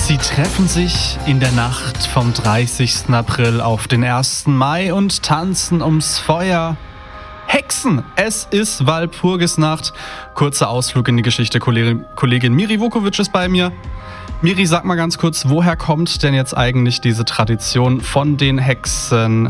Sie treffen sich in der Nacht vom 30. April auf den 1. Mai und tanzen ums Feuer. Hexen! Es ist Walpurgisnacht. Kurzer Ausflug in die Geschichte. Kollegin Miri Vukovic ist bei mir. Miri, sag mal ganz kurz, woher kommt denn jetzt eigentlich diese Tradition von den Hexen?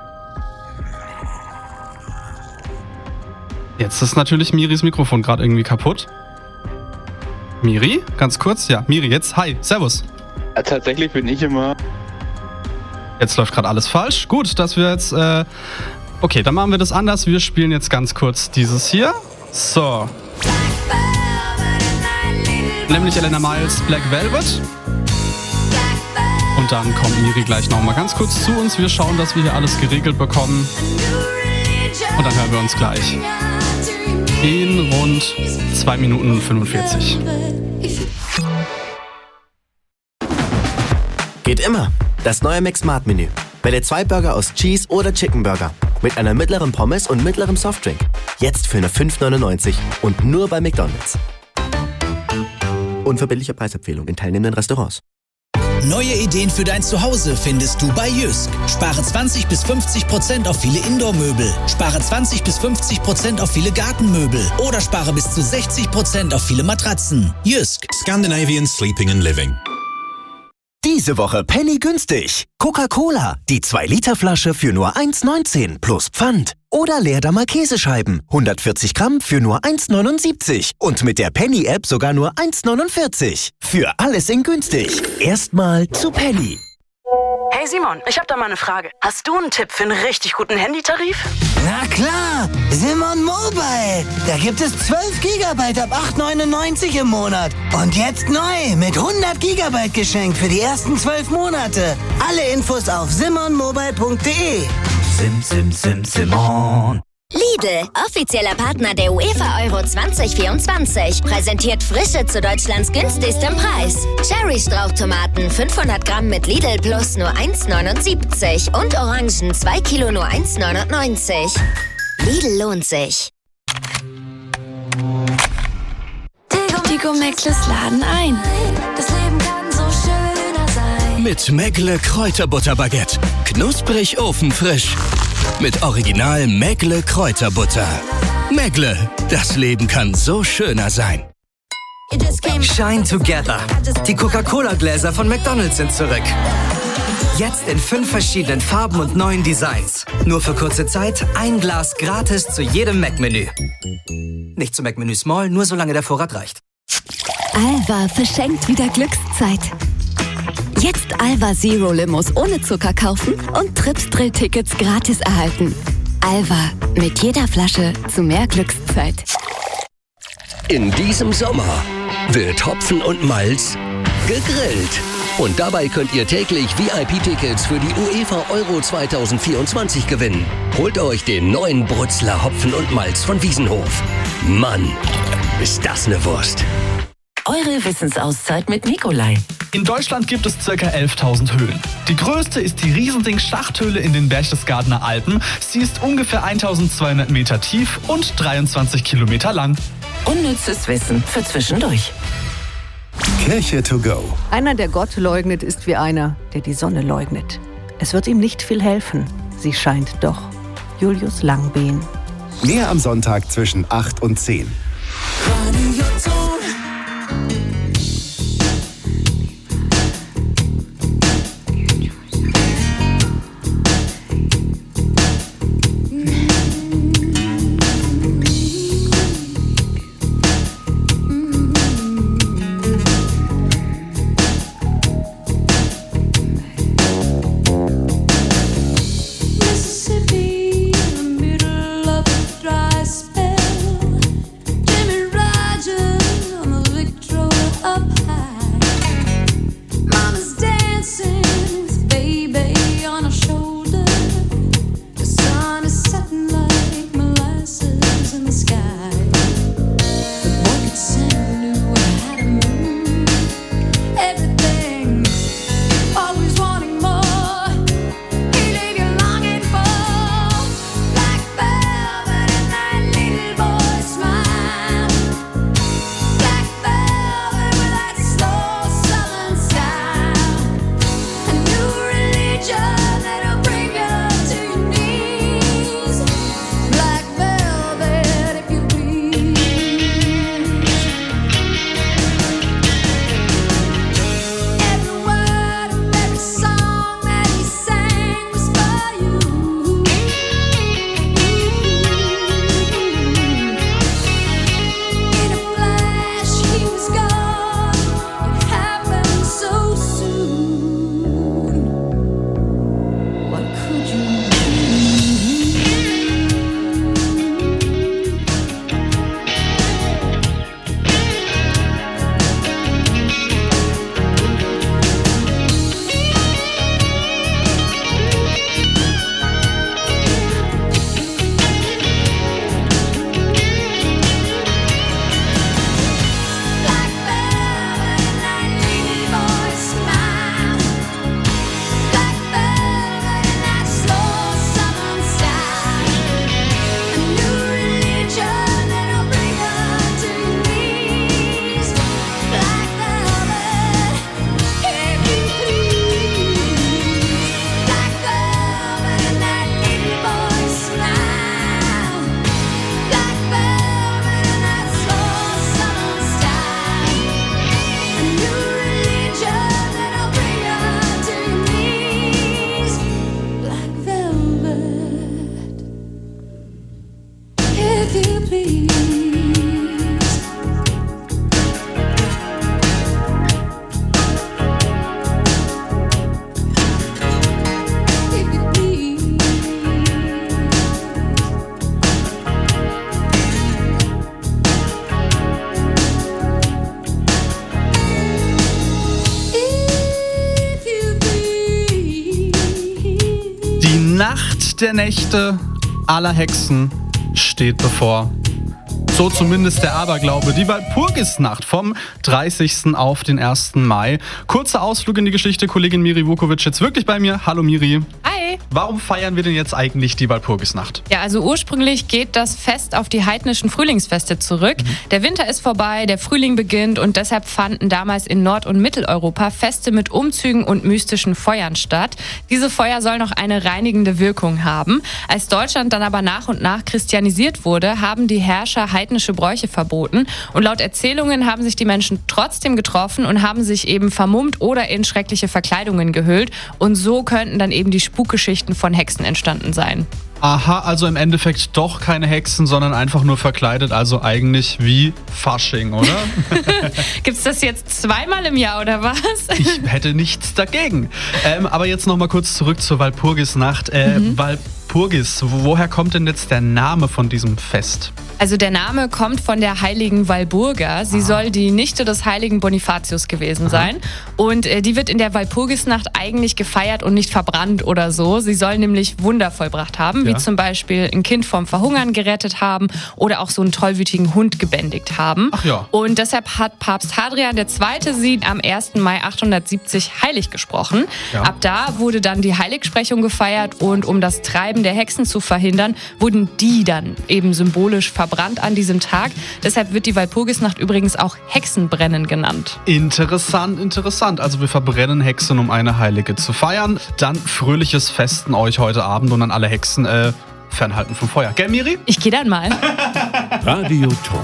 Jetzt ist natürlich Miris Mikrofon gerade irgendwie kaputt. Miri, ganz kurz. Ja, Miri, jetzt. Hi, servus. Ja, tatsächlich bin ich immer... Jetzt läuft gerade alles falsch. Gut, dass wir jetzt... Okay, dann machen wir das anders. Wir spielen jetzt ganz kurz dieses hier. So. Nämlich Elena Miles, Black Velvet. Und dann kommt Miri gleich nochmal ganz kurz zu uns. Wir schauen, dass wir hier alles geregelt bekommen. Und dann hören wir uns gleich. In rund 2 Minuten 45. Geht immer. Das neue McSmart-Menü. Wähle 2 Burger aus Cheese- oder Chicken Burger. Mit einer mittleren Pommes und mittlerem Softdrink. Jetzt für nur 5,99 und nur bei McDonald's. Unverbindliche Preisempfehlung in teilnehmenden Restaurants. Neue Ideen für dein Zuhause findest du bei Jysk. Spare 20-50% auf viele Indoor-Möbel. Spare 20-50% auf viele Gartenmöbel. Oder spare bis zu 60% auf viele Matratzen. Jysk. Scandinavian Sleeping and Living. Diese Woche Penny günstig. Coca-Cola, die 2-Liter-Flasche für nur 1,19 plus Pfand. Oder Leerdammer Käsescheiben, 140 Gramm für nur 1,79. Und mit der Penny-App sogar nur 1,49. Für alles in günstig. Erstmal zu Penny. Hey Simon, ich hab da mal eine Frage. Hast du einen Tipp für einen richtig guten Handytarif? Na klar, Simon Mobile. Da gibt es 12 GB ab 8,99 im Monat. Und jetzt neu mit 100 GB geschenkt für die ersten 12 Monate. Alle Infos auf simonmobile.de. Simon. Lidl, offizieller Partner der UEFA Euro 2024, präsentiert Frische zu Deutschlands günstigstem Preis. Cherry-Strauchtomaten 500 Gramm mit Lidl Plus nur 1,79 und Orangen 2 Kilo nur 1,99. Lidl lohnt sich. Tigo Mäckles laden ein. Das Leben kann so schöner sein. Mit Mäckle Kräuterbutterbaguette. Knusprig ofenfrisch. Mit Original Mäckle Kräuterbutter. Mäckle, das Leben kann so schöner sein. Shine Together. Die Coca-Cola-Gläser von McDonald's sind zurück. Jetzt in 5 verschiedenen Farben und neuen Designs. Nur für kurze Zeit ein Glas gratis zu jedem Mac-Menü. Nicht zum Mac-Menü Small, nur solange der Vorrat reicht. Alva verschenkt wieder Glückszeit. Jetzt Alva Zero Limos ohne Zucker kaufen und Trips-Drill-Tickets gratis erhalten. Alva, mit jeder Flasche zu mehr Glückszeit. In diesem Sommer wird Hopfen und Malz gegrillt. Und dabei könnt ihr täglich VIP-Tickets für die UEFA Euro 2024 gewinnen. Holt euch den neuen Brutzler Hopfen und Malz von Wiesenhof. Mann, ist das eine Wurst. Eure Wissensauszeit mit Nikolai. In Deutschland gibt es ca. 11.000 Höhlen. Die größte ist die Riesending-Schachthöhle in den Berchtesgadener Alpen. Sie ist ungefähr 1.200 Meter tief und 23 Kilometer lang. Unnützes Wissen für zwischendurch. Kirche to go. Einer, der Gott leugnet, ist wie einer, der die Sonne leugnet. Es wird ihm nicht viel helfen. Sie scheint doch. Julius Langbehn. Mehr am Sonntag zwischen 8 und 10. der Nächte aller Hexen steht bevor. So zumindest der Aberglaube. Die Walpurgisnacht vom 30. auf den 1. Mai. Kurzer Ausflug in die Geschichte. Kollegin Miri Vukovic jetzt wirklich bei mir. Hallo Miri. Hi. Warum feiern wir denn jetzt eigentlich die Walpurgisnacht? Ja, also ursprünglich geht das Fest auf die heidnischen Frühlingsfeste zurück. Der Winter ist vorbei, der Frühling beginnt und deshalb fanden damals in Nord- und Mitteleuropa Feste mit Umzügen und mystischen Feuern statt. Diese Feuer sollen noch eine reinigende Wirkung haben. Als Deutschland dann aber nach und nach christianisiert wurde, haben die Herrscher heidnische Bräuche verboten. Und laut Erzählungen haben sich die Menschen trotzdem getroffen und haben sich eben vermummt oder in schreckliche Verkleidungen gehüllt. Und so könnten dann eben die Spukgeschichten von Hexen entstanden sein. Aha, also im Endeffekt doch keine Hexen, sondern einfach nur verkleidet, also eigentlich wie Fasching, oder? Gibt's das jetzt zweimal im Jahr oder was? Ich hätte nichts dagegen. Aber jetzt nochmal kurz zurück zur Walpurgisnacht. Walpurgis, woher kommt denn jetzt der Name von diesem Fest? Also der Name kommt von der heiligen Walburga. Sie soll die Nichte des heiligen Bonifatius gewesen sein. Und die wird in der Walpurgisnacht eigentlich gefeiert und nicht verbrannt oder so. Sie soll nämlich Wunder vollbracht haben, wie zum Beispiel ein Kind vom Verhungern gerettet haben oder auch so einen tollwütigen Hund gebändigt haben. Ach ja. Und deshalb hat Papst Hadrian II. Sie am 1. Mai 870 heilig gesprochen. Ja. Ab da wurde dann die Heiligsprechung gefeiert und um das Treiben der Hexen zu verhindern, wurden die dann eben symbolisch verbrannt an diesem Tag. Deshalb wird die Walpurgisnacht übrigens auch Hexenbrennen genannt. Interessant, interessant. Also wir verbrennen Hexen, um eine Heilige zu feiern. Dann fröhliches Festen euch heute Abend und an alle Hexen fernhalten vom Feuer. Gell, Miri? Ich gehe dann mal. Radio Ton.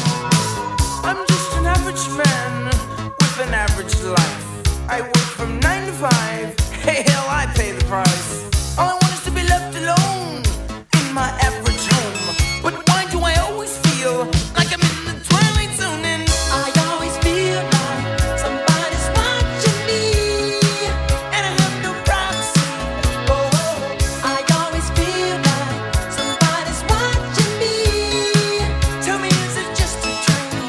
I'm just an average man with an average life. I work from 9 to 5. Hey, hell, I pay the price. All I want is to be left alone in my average home. But why do I always feel like I'm in the twilight zone? And I always feel like somebody's watching me, and I have no privacy. Oh, I always feel like somebody's watching me. Tell me, is it just a dream?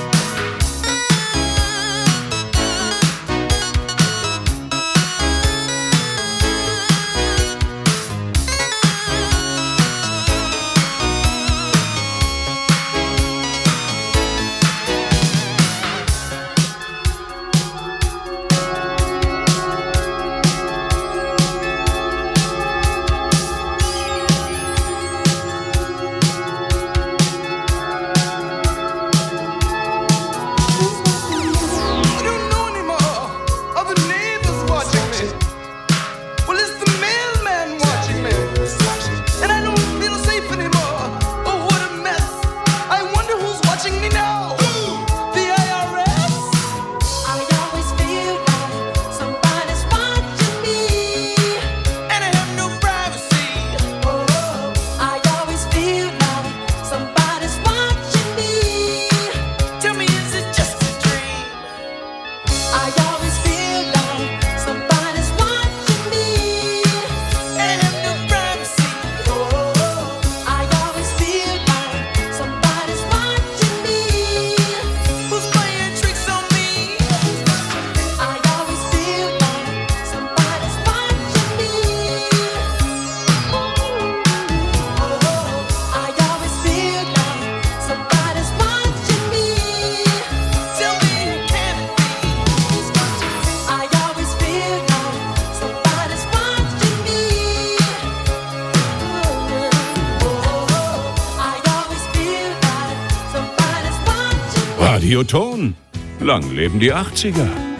I don't know anymore. Are the neighbors watching me? Well, it's the mailman watching me. And I don't feel safe anymore. Oh, what a mess. I wonder who's watching me now. The IRS? I always feel like somebody's watching me, and I have no privacy. Oh, I always feel like somebody's watching me. Tell me, is it just a dream? I always feel like somebody's watching me, and I have no privacy. Oh, I always feel like somebody's watching me. Who's playing tricks on me? I always feel like somebody's watching me. Oh, I always feel like somebody's watching me. Tell me, can it be? I always feel like somebody's watching me. I always feel like somebody's watching me. Radio Ton. Lang leben die 80er.